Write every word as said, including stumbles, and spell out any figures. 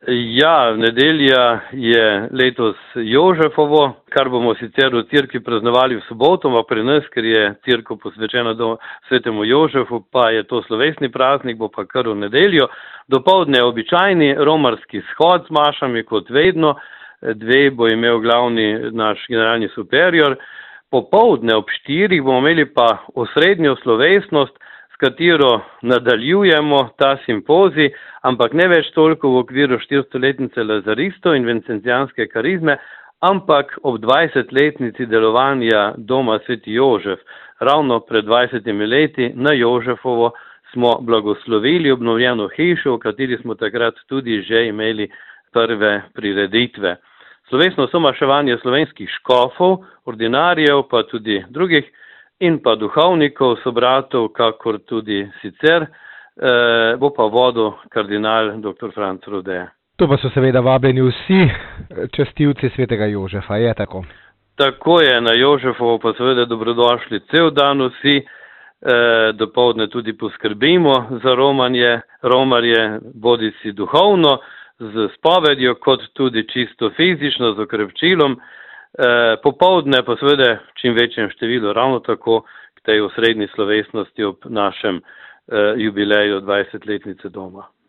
Ja, nedelja je letos Jožefovo, kar bomo sicer v cerkvi praznovali v soboto, ampak pri nas, ker je cerkev posvečena do svetemu Jožefu, pa je to slovesni praznik, bo pa kar v nedeljo. Dopoldne je običajni romarski shod z mašami, kot vedno, dve bo imel glavni naš generalni superior. Popoldne ob štirih bomo imeli pa osrednjo slovesnost, katero nadaljujemo ta simpozij, ampak ne več toliko v okviru štiristoletnice Lazaristov in Vincentijanske karizme, ampak ob dvajsetletnici delovanja doma Sveti Jožef. Ravno pred dvajsetimi leti na Jožefovo smo blagoslovili obnovljeno hišo, v kateri smo takrat tudi že imeli prve prireditve. Slovesno somaševanje slovenskih škofov, ordinarjev, pa tudi drugih, in pa duhovnikov, sobratov, kakor tudi sicer, eh, bo pa vodil kardinal doktor Franc Rode. To pa so seveda vabljeni vsi častilci svetega Jožefa, je tako? Tako je, na Jožefovo pa seveda dobrodošli cel dan vsi, eh, dopoldne tudi poskrbimo za romanje, romarje, bodisi duhovno, z spovedjo, kot tudi čisto fizično, z okrepčilom. E, popoldne pa seveda čim večjem številu ravno tako k tej osrednji slovesnosti ob našem e, jubileju dvajsetletnice doma.